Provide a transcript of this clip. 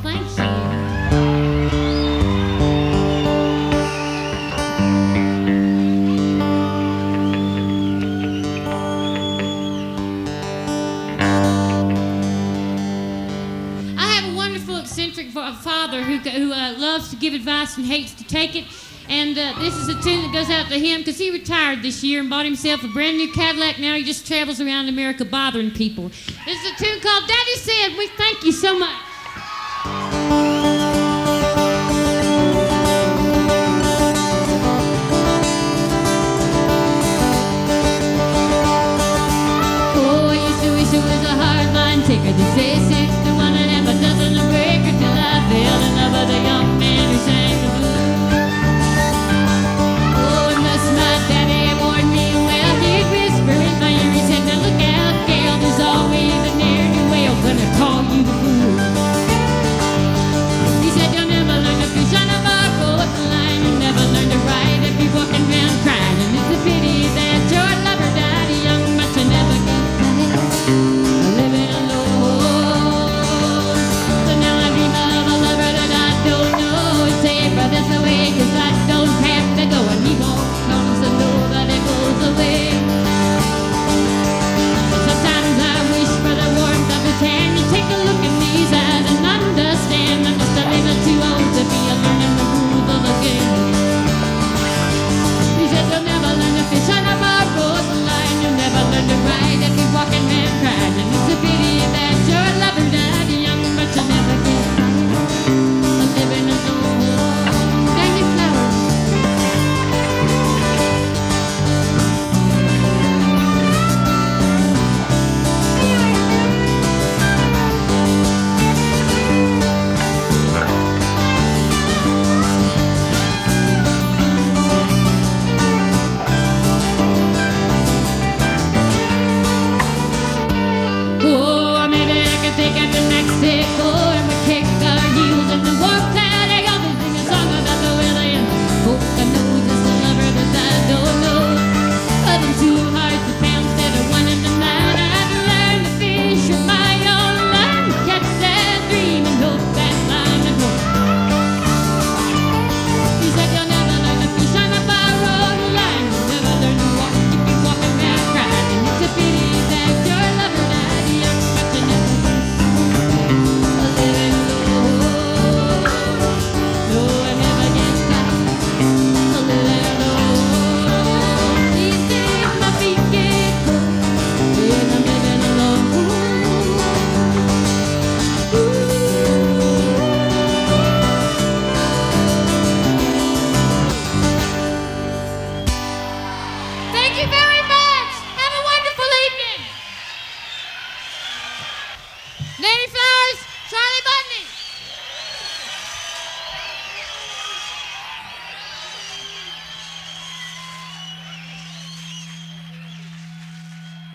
thank you. Eccentric father who loves to give advice and hates to take it. And this is a tune that goes out to him because he retired this year and bought himself a brand new Cadillac. Now he just travels around America bothering people. This is a tune called Daddy Said. We thank you so much. Oh, I used to wish it was a hard line taker to say 6 to 1 and half a dozen a breaker till I fell in love with a young man who sang the blues. Oh, and thus my daddy warned me well. He'd whisper in my ear, he said, now look out, Gail, there's always a ne'er-do-well gonna call you the fool. He said, you'll never learn to fish on a barboat line, you'll never learn to ride if you're walking around crying. And it's a pity that your lover died young, but you never get tired living alone. So now I dream of a lover that I don't know. Say, brother's away, 'cause I don't have to go, and he won't come, so nobody goes away. Sometimes I wish for the warmth of his hand. You take a look in these eyes and understand I'm just a little too old to be learning the rules of the game. He said, you'll never learn to fish on a barboat line, you'll never learn to ride if you're walking man crying. And it's a pity that your lover died young, but you never get tired living alone. Thank you, flowers. Oh, maybe I could take it to Mexico and we kick our heels in the warm tide. I got to sing a song about the weather and hope I know just a lover that I don't know. But I'm too hard to pound instead of one in the night. I'd learn to fish with my own line, catch that dream and hope that line and hope. He said, you'll never learn to fish on a borrowed line, you'll never learn to walk if you're walking around crying. And it's a pity that your lover died young, but you never living alone. No, I never get tired living alone. These days my feet get cold and I'm living alone. Thank you very